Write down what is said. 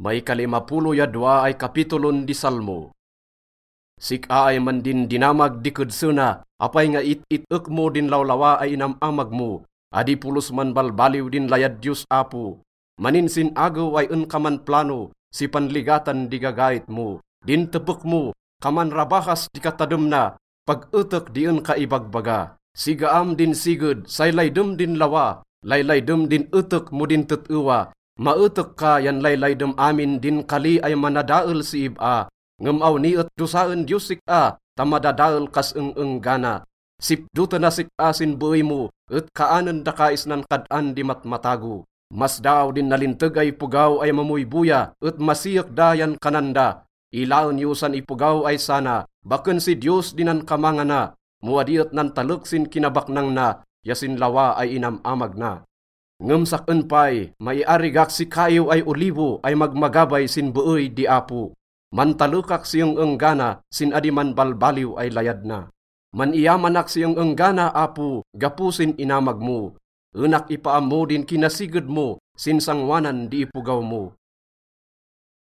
May 52 ay kapitulon di Salmo. Sika ay man din dinamag di kudsuna, apay nga it-ituk mo din lawlawa ay inamamag mo, adi pulos man balbaliw din layad Diyos Apo. Maninsin agaw ay unkaman plano, si panligatan di gagait mo, din tepuk mo, kaman rabahas di katadum na, pag-utuk di un kaibagbaga. Sigaam din sigud, say laydum din lawa, laylaydum din utuk mo din tutuwa, mautuk ka yan laylaydum amin din kali ay manadaol si iba, ngamaw ni at dusaan Diyos sika, tamadadaol kas gana. Sipduta na sikasin buhay mo, at kaanan da kais nan kadan di matmatago. Mas daw din nalintag ay pugaw ay mamuybuya, at masiyak dayan kananda. Ilaon yusan ipugaw ay sana, bakun si Diyos dinan kamangana. Muadiot nan taluksin kinabaknang na, yasin lawa ay inamamag na. Ngamsak unpay, maiarigak si kayo ay olibo ay magmagabay sin buoy di Apo. Mantalukak siyang enggana, sin adiman balbaliw ay layad na. Maniyamanak siyang enggana Apo, gapusin inamag mo. Unak ipaam mo din kinasigod mo, sin sangwanan di ipugaw mo.